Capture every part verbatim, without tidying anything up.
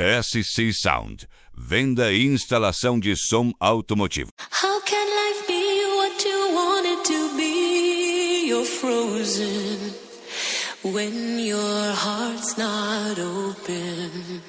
S C Sound, venda e instalação de som automotivo. How can life be what you want it to be? You're frozen when your heart's not open.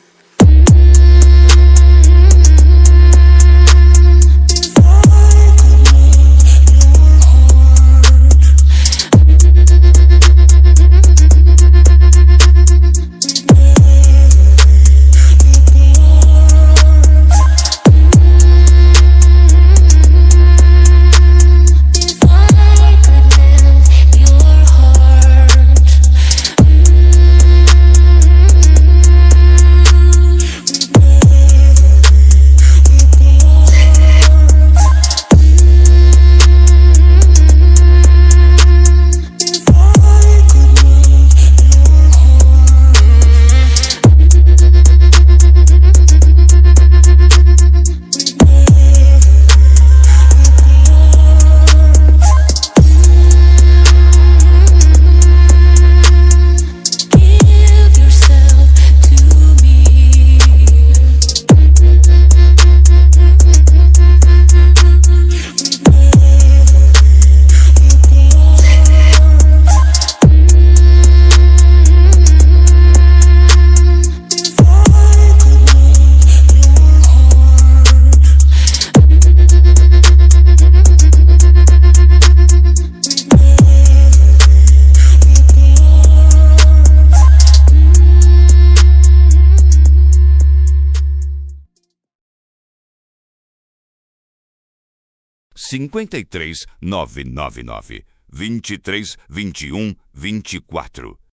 cinquenta e três, novecentos e noventa e nove, vinte e três, vinte e um, vinte e quatro.